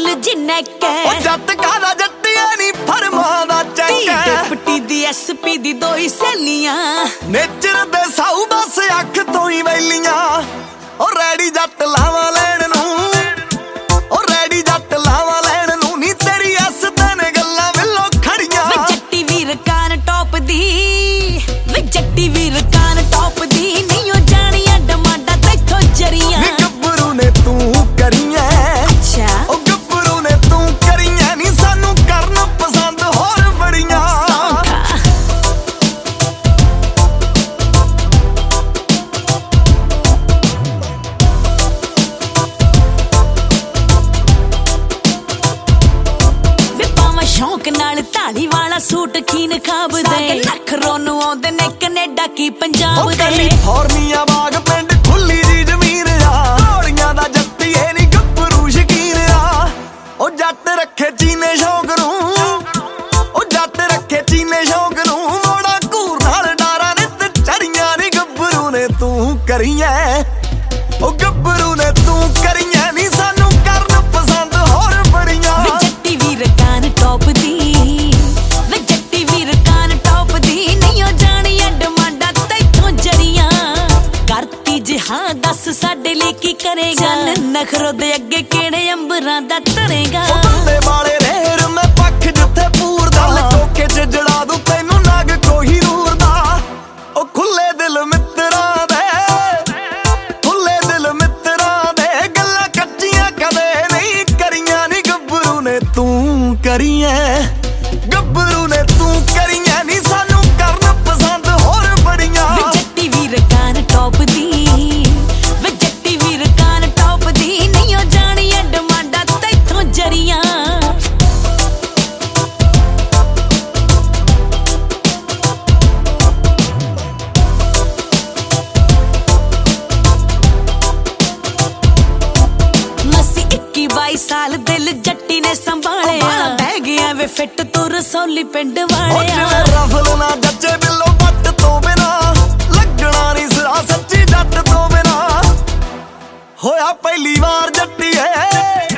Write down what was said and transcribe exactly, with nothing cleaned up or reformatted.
ਬਾਦਲ ਜਿੰਨੇ ਕੇ ਉਹ ਜੱਟ ਕਾਦਾ ਜੱਟੀਆਂ ਨਹੀਂ ਫਰਮਾਂ ਦਾ ਚੈੱਕ ਡਿਪਟੀ ਦੀ ਐਸਪੀ ਦੀ ਦੋ ਹੀ ਸਹੇਲੀਆਂ ਨੇਚਰ ਦੇ ਸਾਊ ਬਸ ਅੱਖ ਤੋਂ ਹੀ ਵੈਲੀਆਂ ਉਹ ਰੈਡੀ ਜੱਟ ਲਾਵਾ ਲੈਣ ਨੂੰ ਉਹ ਰੈਡੀ ਜੱਟ ਲਾਵਾ ਲੈਣ ਨੂੰ ਨੀ ਤੇਰੀ ਐਸ ਤਨ ਗੱਲਾਂ ਵਿੱਲੋ ਖੜੀਆਂ ਵੇ ਜੱਟੀ ਵੀਰ ਕਾਨ ਟੌਪ ਦੀ ਵੇ ਜੱਟੀ ਵੀਰ ਕਾਨ ਟੌਪ ਦੀ ਨਹੀਂ ਉਹ ਜਾਣੀਆਂ ਡਮਾਂਡਾ ਤੈਥੋਂ ਜਰੀਆਂ ਨੀ ਗੱਭਰੂ ਨੇ ਤੂੰ ਕਰੀਆਂ ਅੱਛਾ ਉਹ ਗੱਭਰੂ ਨੇ ਤੂੰ ਕਰੀਆਂ ਨੀ ਸਾਨੂੰ ਕਰਨ ਪਸੰਦ ਹੋਰ ਬੜੀਆਂ ਸ਼ੌਂਕ ਨਾਲ ਢਾਲੀ ਵਾਲਾ ਸੂਟ ਖੀਨ ਖਾਬਦੇ ਨਖਰੋਂ ਨੂੰ ਆਉਂਦੇ ਨੇ ਕੈਨੇਡਾ ਕੀ ਪੰਜਾਬ ਦੇ ਕੈਲੀਫੋਰਨੀਆ ਬਾਗ ਪਿੰਡ ਖੁੱਲੀ ਦੀ ਜ਼ਮੀਨ ਆ ਘੋੜੀਆਂ ਦਾ ਜੱਟੀ ਏ ਨੀ ਗੱਭਰੂ ਸ਼ਕੀਨ ਆ ਉਹ ਜੱਟ ਰੱਖੇ ਚੀਨੇ ਸ਼ੌਂਕ ਨੂੰ ਉਹ ਜੱਟ ਰੱਖੇ ਚੀਨੇ ਸ਼ੌਂਕ ਨੂੰ ਮੋੜਾ ਘੂਰ ਨਾਲ ਡਾਰਾਂ ਨਿੱਤ ਚੜੀਆਂ ਨੀ ਗੱਭਰੂ ਨੇ ਤੂੰ ਕਰੀਆਂ ਉਹ ਗੱਭਰੂ ਨੇ ਤੂੰ ਕਰੀਆਂ ਨੀ ਸਾਨੂੰ ਕਰਨ ਪਸੰਦ ਹੋਰ ਬੜੀਆਂ ਜੱਟੀ ਵੀਰ ਕਾਨ ਟੌਪ ਦੀ ਵੇ ਜੱਟੀ ਵੀਰ ਕਾਨ ਟੌਪ ਦੀ ਨਹੀਂ ਉਹ ਜਾਣੀਆਂ ਡਮਾਂਡਾ ਤੈਥੋਂ ਜਰੀਆਂ ਕਰਤੀ ਜਹਾਂ ਦੱਸ ਸਾਡੇ ਲਈ ਕੀ ਕਰੇਗਾ ਨਖਰੋ ਦੇ ਅੱਗੇ ਕਿਹੜੇ ਅੰਬਰਾਂ ਦਾ ਤਰੇਗਾ ਬੰਦੇ ਵਾਲੇ ਰੇਰ ਮੈਂ ਪੱਖ ਜਿੱਥੇ ਪੂਰਦਾ ਕੋਕੇ ਚ ਜੜਾ ਦੂੰ ਤੈਨੂੰ ਨਗ ਕੋਈ ਨੂਰ ਦਾ ਉਹ ਖੁੱਲੇ ਦਿਲ ਮਿੱਤਰਾਂ ਦੇ ਖੁੱਲੇ ਦਿਲ ਮਿੱਤਰਾਂ ਦੇ ਗੱਲਾਂ ਕੱਚੀਆਂ ਕਦੇ ਨਹੀਂ ਕਰੀਆਂ ਨੀ ਗੱਭਰੂ ਨੇ ਤੂੰ ਕਰੀਆਂ ਗੱਭਰੂ ਨੇ ਤੂੰ ਕਰੀਆਂ ਨੀ ਸਾਨੂੰ ਕਰਨ ਪਸੰਦ ਹੋਰ ਬੜੀਆਂ ਵੇ ਜੱਟੀ ਵੀਰ ਕਾਨ ਟੌਪ ਦੀ ਵੇ ਜੱਟੀ ਵੀਰ ਕਾਨ ਟੌਪ ਦੀ ਨਹੀਂ ਉਹ ਜਾਣੀਆਂ ਡਮਾਂਡਾ ਤੈਥੋਂ ਜਰੀਆਂ ਮਸੀ ਇੱਕੀ ਬਾਈ ਸਾਲ ਦਿਲ ਜੱਟੀ ਨੇ ਸੰਭਾਲਿਆ ਬਹਿ ਗਿਆ ਵੇ ਫਿੱਟ ਤੂੰ ਰਸੌਲੀ ਪਿੰਡ ਵਾਲਿਆ ਰਫਲ ਨਾ ਜੱਜੇ ਬਿੱਲੋ ਬੱਟ ਤੋਂ ਬਿਨਾ ਲੱਗਣਾ ਨਹੀਂ ਸਿਰਾ ਸੱਚੀ ਜੱਟ ਤੋਂ ਬਿਨਾ ਹੋਇਆ ਪਹਿਲੀ ਵਾਰ ਜੱਟੀ ਏ